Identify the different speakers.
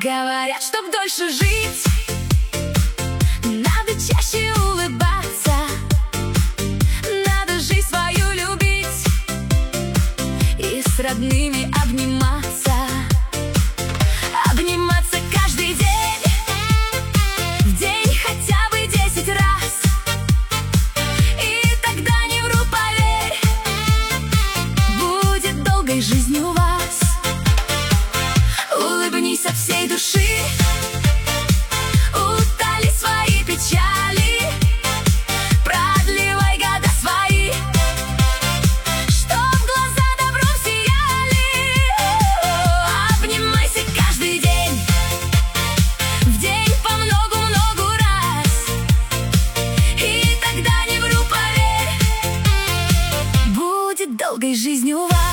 Speaker 1: Говорят, чтоб дольше жить, надо чаще улыбаться, надо жизнь свою любить и с родными обниматься. Обниматься каждый день, в день хотя бы 10 раз. И тогда не вру, поверь, будет долгой жизнь у вас. Улыбнись от всей души, утоли свои печали, продлевай года свои, чтоб глаза добром сияли. Обнимайся каждый день, в день по многу-многу раз. И тогда, не вру, поверь, будет долгой жизнь у вас.